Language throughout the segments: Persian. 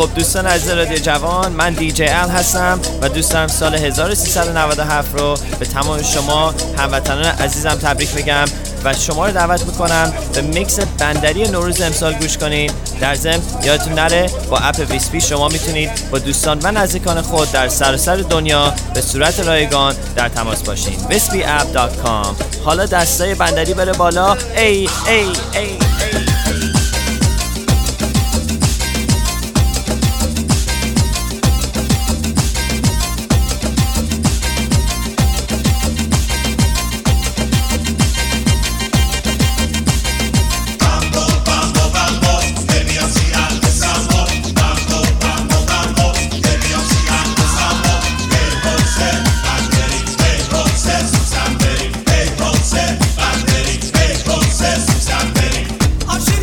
خب دوستان عزیز رادیو جوان، من دیجی ال هستم و دوست دارم سال 1397 رو به تمام شما هموطنان عزیزم تبریک بگم و شما رو دعوت میکنم به میکس بندری نوروز امسال گوش کنید. در ضمن یادتون نره با اپ ویسپی شما میتونید با دوستان و نزدیکان خود در سراسر دنیا به صورت رایگان در تماس باشین. wispyapp.com. حالا دستای بندری بره بالا. ای ای ای ای. I'm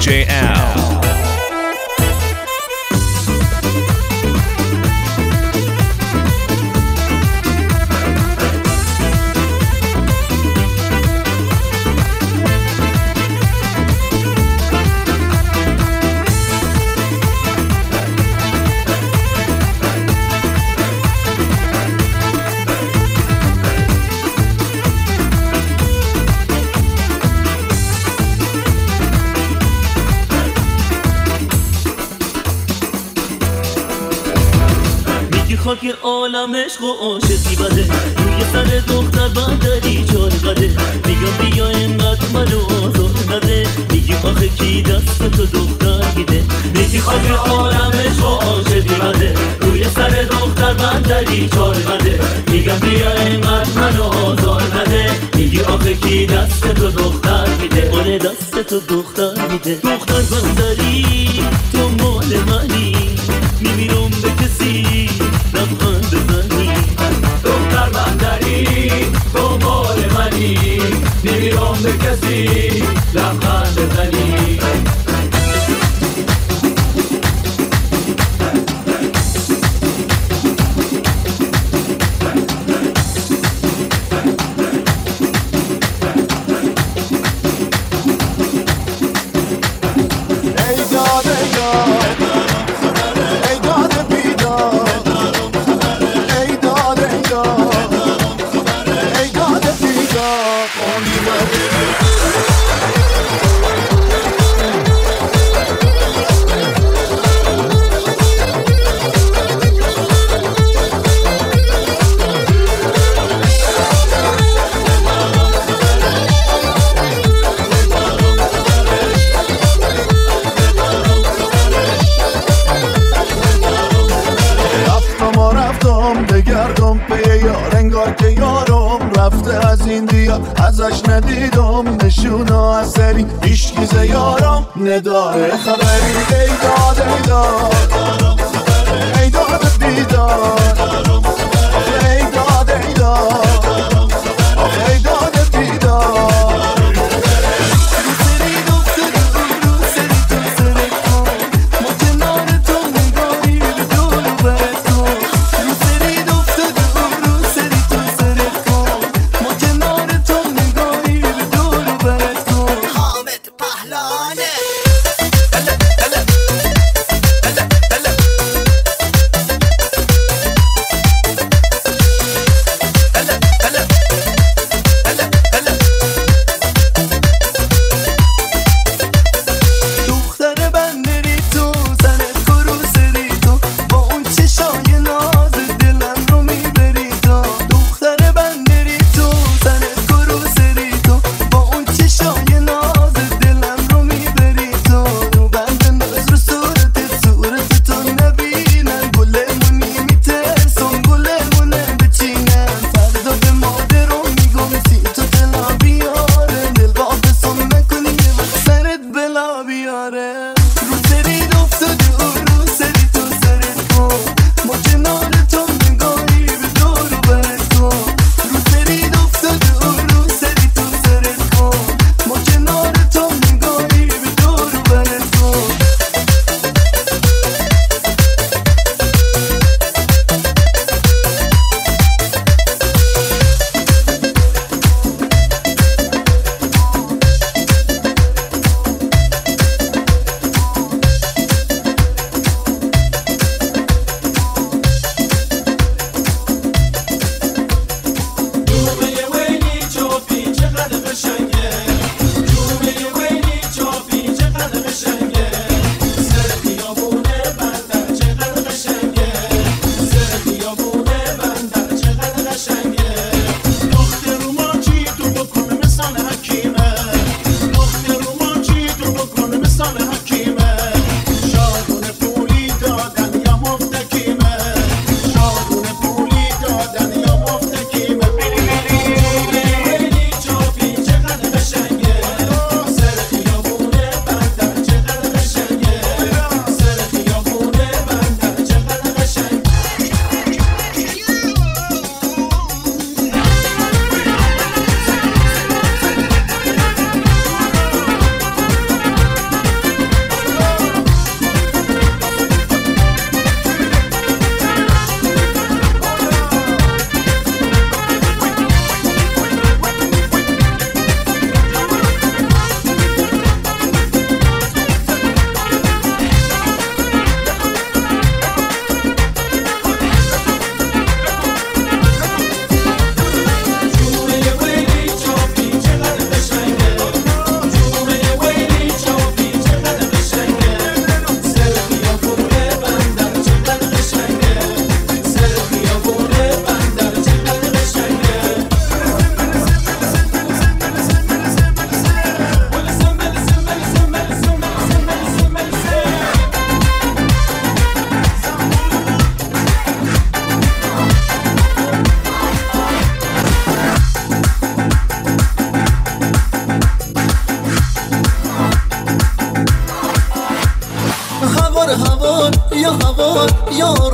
DJ Al. خاک عالم عشق و عاشقی بده روی سر دختر بندری چار قده میگم بیا اینقدر منو آزار نده میگی آخه کی دست تو دختر میده میگی خاک عالم عشق و عاشقی بده روی سر دختر بندری چار قده میگم بیا اینقدر منو آزار نده میگی آخه کی دست تو دختر میده اون دست تو دختر میده دختر بندری تو مال منی میمیرم به کسی لبخند بزنی دختر بندری تو مال منی نمیرم به کسی لبخند بزنی بگردم به یار انگار که یارم رفته از این دیار ازش ندیدم نشونا اثری هیچکی ز یارم نداره خبری ای داد ای داد ای داد بیدار ای داد ای داد ای داد بیدار Dale,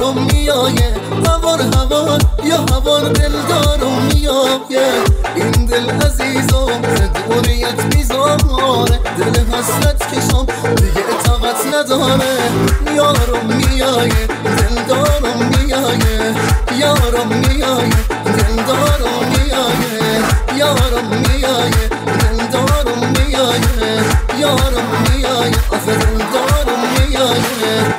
یارم میایه هوار یا هوار دلدارم میایه این دل عزیزم دنیت میذاره دل حسرت کشم دیگه طاقت نداره یارم میایه دلدارم میایه یارم میایه دلدارم میایه یارم میایه دلدارم میایه یارم میایه آخه دلدارم میایه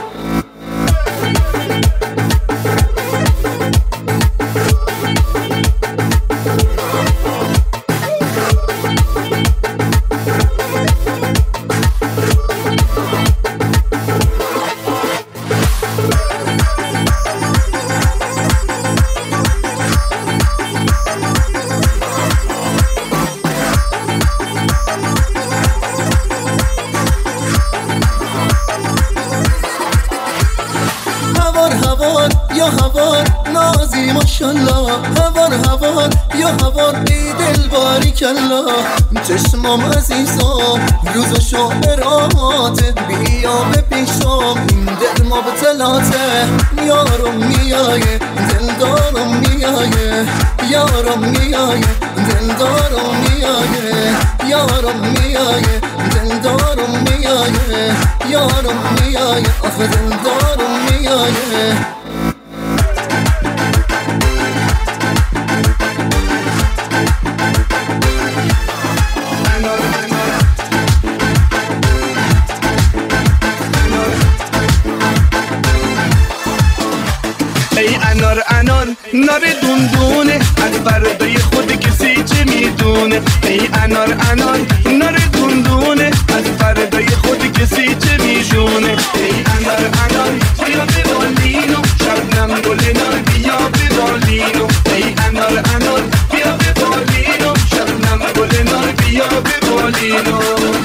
هوار نازی ماشالله هوار یا هوار ای دل باری کلا چشمام عزیزم روز و شب راته بیا به پیشم این دل مبتلاته یارم میایه دلدارم میایه یارم میایه دلدارم میایه یارم میایه دلدارم میایه یارم میایه آخه دلدارم میایه نار دوندونه از فردای خود کسی چه میدونه ای انار نار دوندونه از فردای خود کسی چه میدونه ای انار بیا به بالینو شبنم گل نار بیا به بالینو ای انار بیا به بالینو شبنم گل نار بیا به بالینو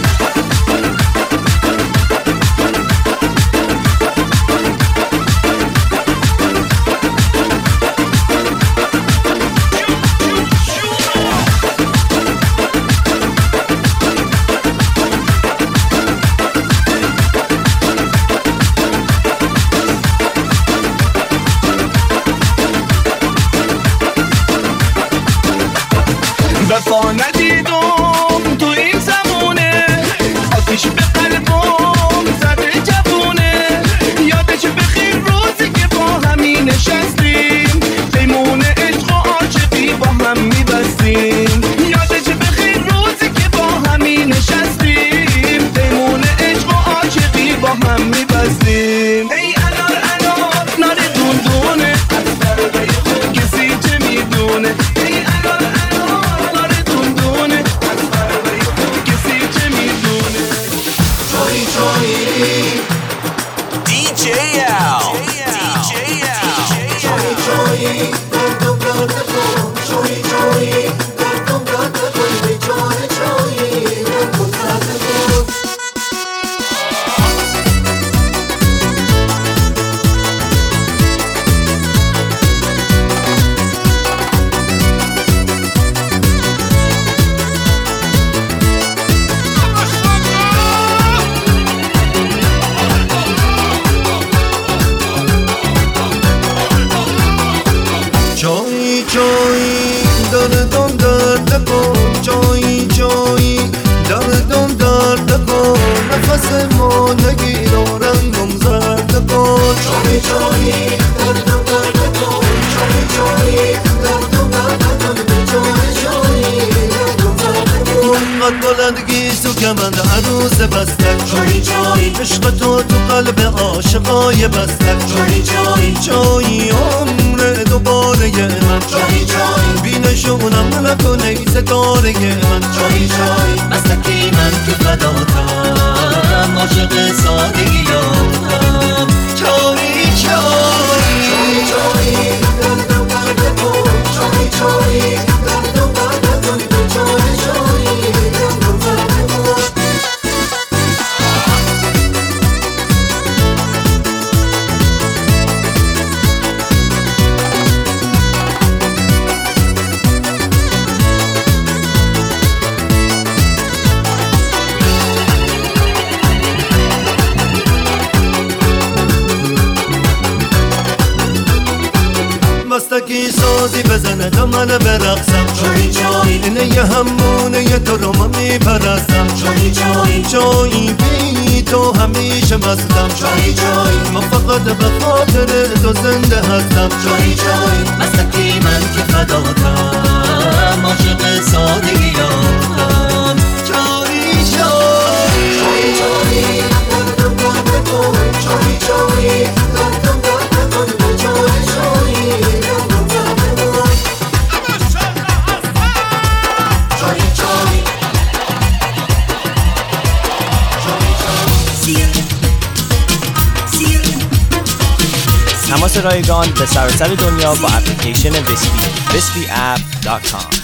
وفا ندیدم تو این زمونه آتیش به قلبم زده جوونه یادش بخیر روزی که با همی نشستیم پیمون عشق و عاشقی با هم میبستیم یادش بخیر روزی که با همی نشستیم پیمون عشق و عاشقی با هم میبستیم ای انار نار دوندونه از فردای خود کسی چه میدونه ای انار کمند عروس بستک جایی جایی عشق تو قلب عاشقای بستک جایی جایی جایی عمر دوباره من جایی جایی بینشونم نکنه ستاره من جایی جایی بستکی من که فداتم عاشق سادگیاتم جایی جایی جایی جایی دردم قلب تو جایی جایی دردم قلب تو جایی جایی دردم قلب تو مستکی سازی بزنه تا من برقصم چایی چایی اینه یه همونه یه تو رو من میپرستم چایی چایی چایی بی تو همیشه مستم چایی چایی من فقط به خاطر تو زنده هستم چایی چایی مستکی من که فداتم عاشق سادگیاتم چایی چایی چایی چایی چایی چایی تماس رایگان به سراسر دنیا با اپلیکیشن vispi.com.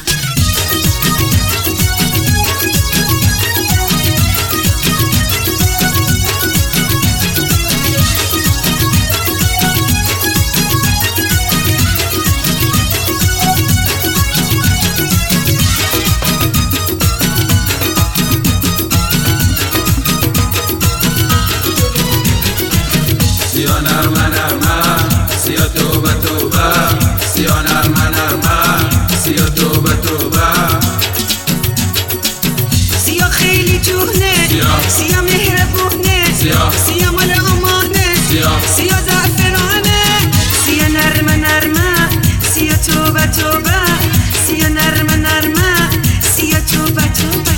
سیا مهربونه سیا مال امانه سیا زعفرانه سیا نرمه نرمه سیا توبه توبه سیا نرمه نرمه سیا توبه توبه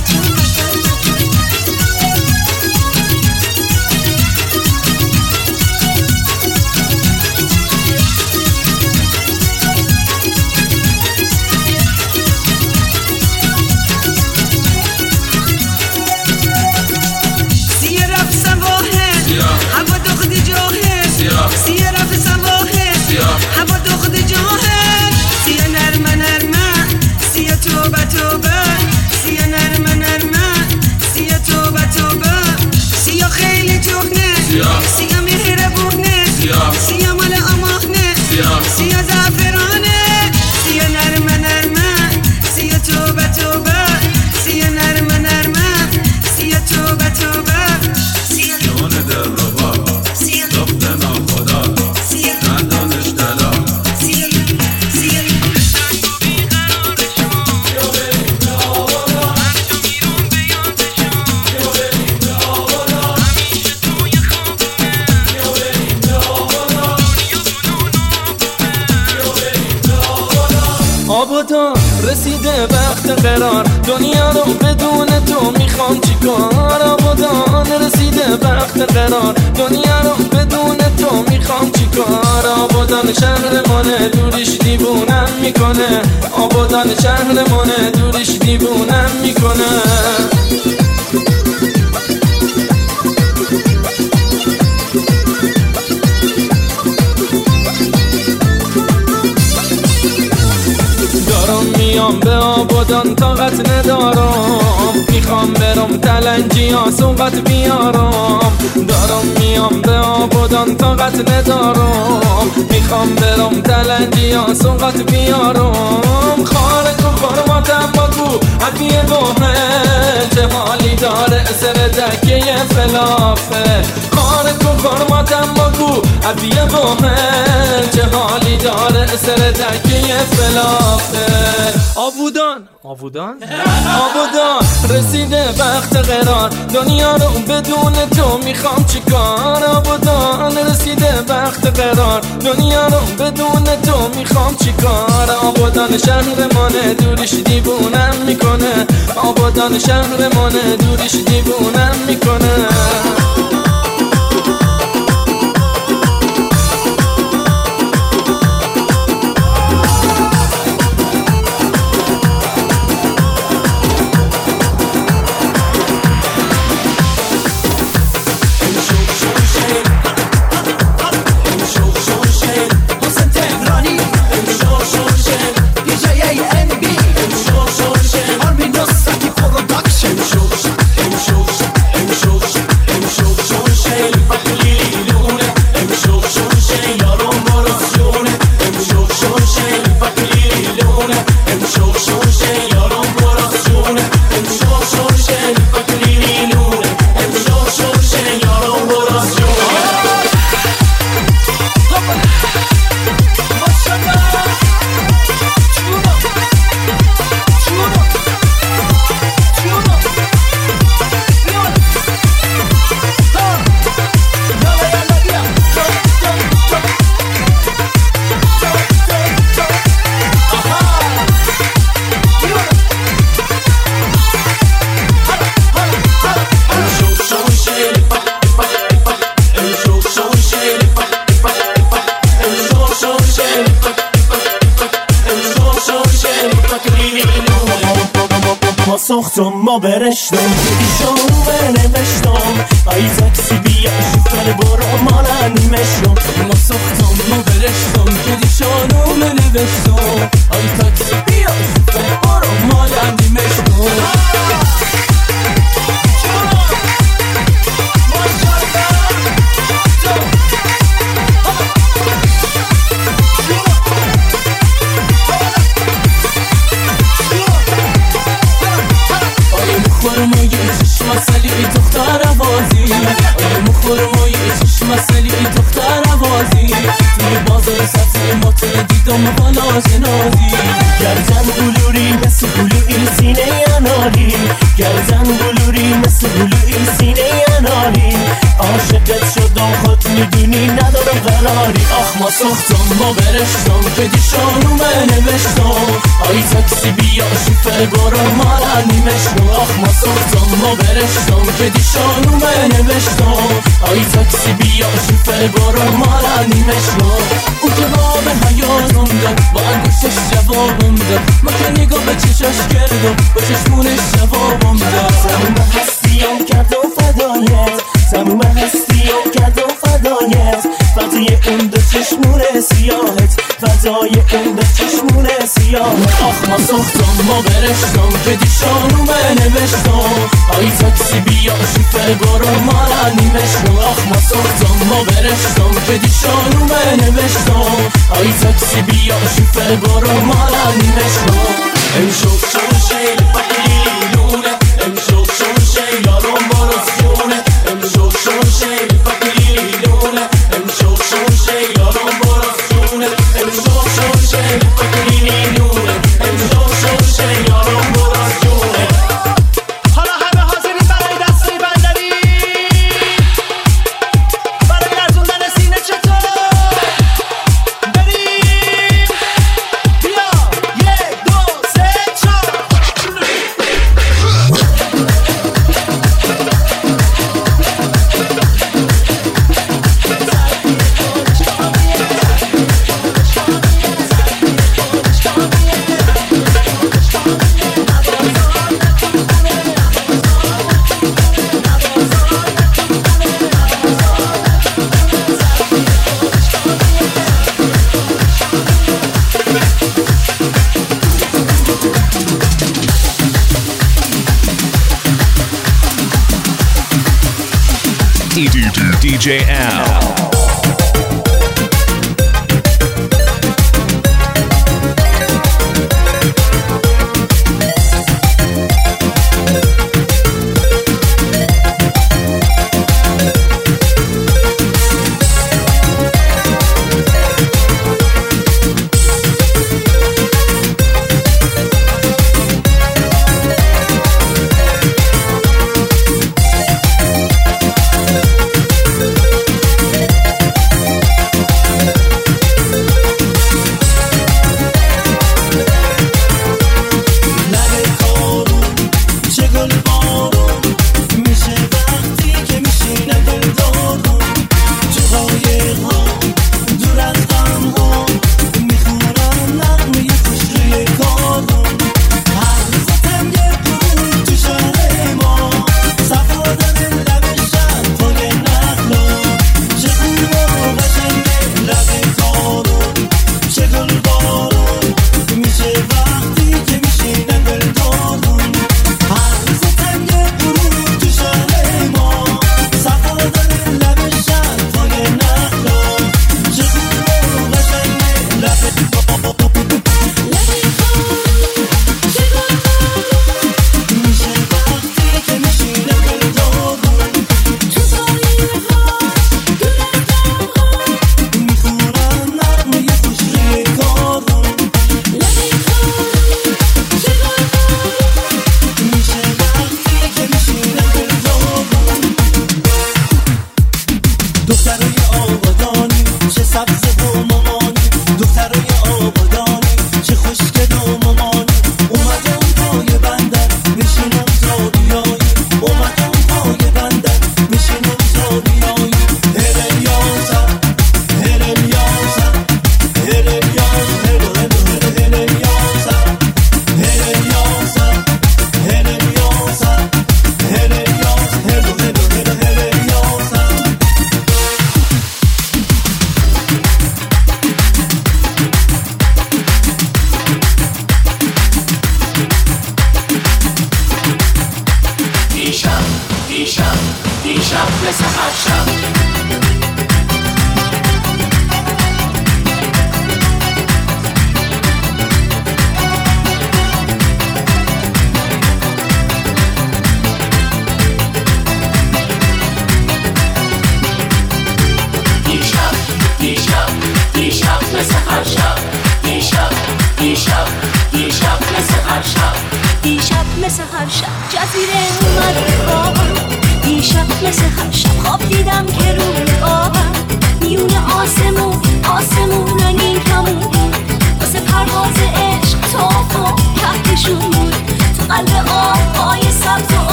سیا رفت سواحل هوا دخد جاهل سیا نرمه نرمه سیا توبه توبه سیا نرمه نرمه سیا توبه توبه سیا خیلی جوهنه سیا مهربونه سیا مال امانه سیا زعفرانه سیا نرمه نرمه سیا توبه توبه سیا نرمه نرمه سیا توبه توبه سیا جان دلربا آبادان رسیده وقت قرار دنیا رو بدون تو میخوام چیکار آبادان رسیده وقت قرار دنیا رو بدون تو میخوام چیکار آبادان شهرمانه دوریش دیوونم میکنه آبادان شهرمانه دوریش دیوونم میکنه میام به آبادان طاقت ندارم میخوام برم تلنجیا سوقت بیارم دارم میام به آبادان طاقت ندارم میخوام برم تلنجیا سوقت بیارم خارق و خرماتم بگو عدیه بومه چه حالی داره سر دکه فلافه خارق و خرماتم بگو عدیه بومه چه حالی داره سر دکه فلافه آبادان رسیده وقت قرار دنیا رو بدون تو میخوام چیکار آبادان رسیده وقت قرار دنیا رو بدون تو میخوام چیکار آبادان شهرمانه دوریش دیوونم میکنه آبادان شهرمانه دوریش دیوونم میکنه I'm ما سختم ما برشتم دیشانو بنوشتم ای تاکسی بیا شفر برو مالا نیمشتم ما سختم ما برشتم دیشانو بنوشتم ای تاکسی بیا شفر برو مالا نیمشتم خورمای چشم مسئله دختر عوازی آیا مخورمای چشم مسئله دختر عوازی توی بازار سبزی ماتر دیدم بالا جنازی گردن بلوری مثل بلوی سینه انالی گردن بلوری مثل بلوی سینه انالی عاشقت شدم خود میدونی ندارم قراری آخ ما سختم ما برشتم که دیشانو بنوشتم ای تاکسی بیا شفر برو مالا نیمشتم آخ ما سختم ما برشتم که دیشانو بنوشتم ای تاکسی بیا شفر برو مالا نیمشتم او جواب حیاتم داد با انگوشش جوابم داد ما که نگاه به چشاش کردم با چشمونش جوابم داد تموم هستیم کردم فدایت تموم هستیم کردم فدایت فدای اون دو چشمون سیاهت فدای اون دو چشمون سیاهت آخ ما سختم ما برشتم که دیشانو بنوشتم ای تاکسی بیا شفر برو مالا نیمشتم آخ ما سختم ما برشتم که دیشانو بنوشتم ای تاکسی بیا شفر برو مالا نیمشتم امشب شون شیل بقیلونه امشب شون شیل آرام برسونه امشب شون شیل بقیلونه امشب شون شیل آرام برسونه امشب شون شیل بقیلونه امشب شون شیل آرام برسونه حالا همه حاضرین برای دستی بندری برای لرزوندن سینه چطور بریم بیا 1 2 3 4 DJ Al.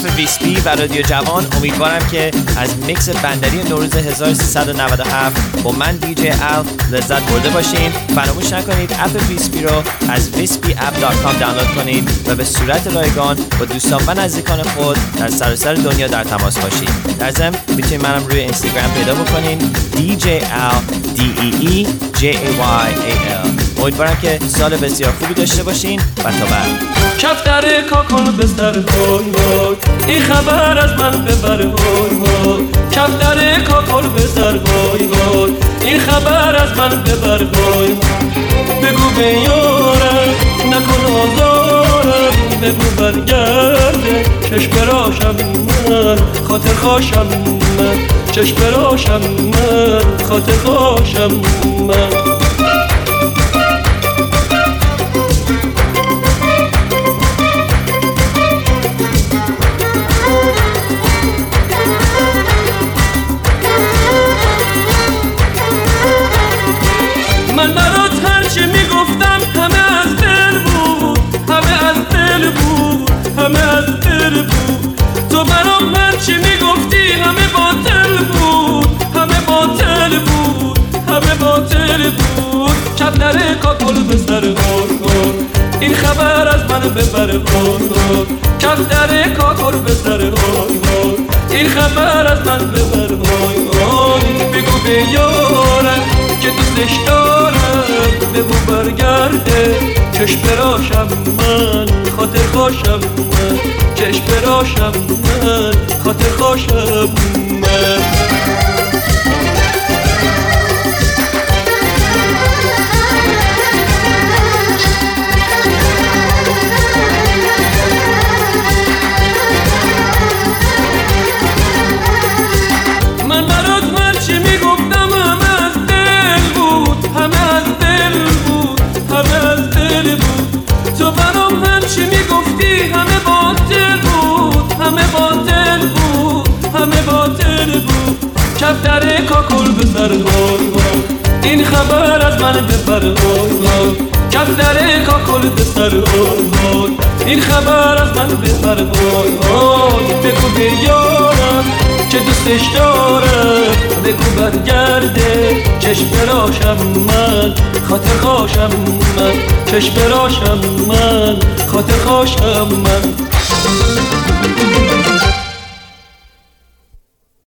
اپ ویسپی و رادیو جوان. امیدوارم که از میکس بندری نوروز 1397 با من دیجی ال لذت برده باشین. فراموش نکنید اپ ویسپی رو از wispyapp.com دانلود کنید و به صورت رایگان با دوستان و نزدیکان خود در سراسر دنیا در تماس باشید. در ضمن میتونید منم روی اینستاگرام پیدا بکنین DJL DEEJAYAL. امیدوارم که سال بسیار خوبی داشته باشین و تا بعد. کفتر کاکل بستر های های، این خبر از من ببر های های. کفتر کاکل بستر های های، این خبر از من ببر های. بگو به یارم نکن آزارم، بگو برگرده چشم براشم من، خاطر خوشم من، چشم براشم من، خاطر خوشم من. من برات هرچی میگفتم همه از دل بود، همه از دل بود، همه از دل بود. تو برام هرچی میگفتی همه باطل بود، همه باطل بود، همه باطل بود. کفتر کاکل بستر هار، این خبر از من ببر هار. کفتر کاکل بستر هار، این خبر از من ببر هار. بگو به یارم که دوستش دارم، بگو برگرده چشم براشم من، خاطر خوشم من، چشم براشم من، خاطر خوشم من. من برات هرچی میگفتم همه از دل بود، همه از دل بود، همه از دل بود. تو برام هرچی میگفتی همه باطل بود، همه باطل بود، همه باطل بود. کفتر کاکل بستر هار، این خبر از من ببر هار. کفتر کاکل بستر هار، این خبر از من ببر هار. بگو به یارم که دوستش دارم، بگو برگرده چشم براشم من، خاطر خوشم من، چشم براشم من، خاطر خوشم من.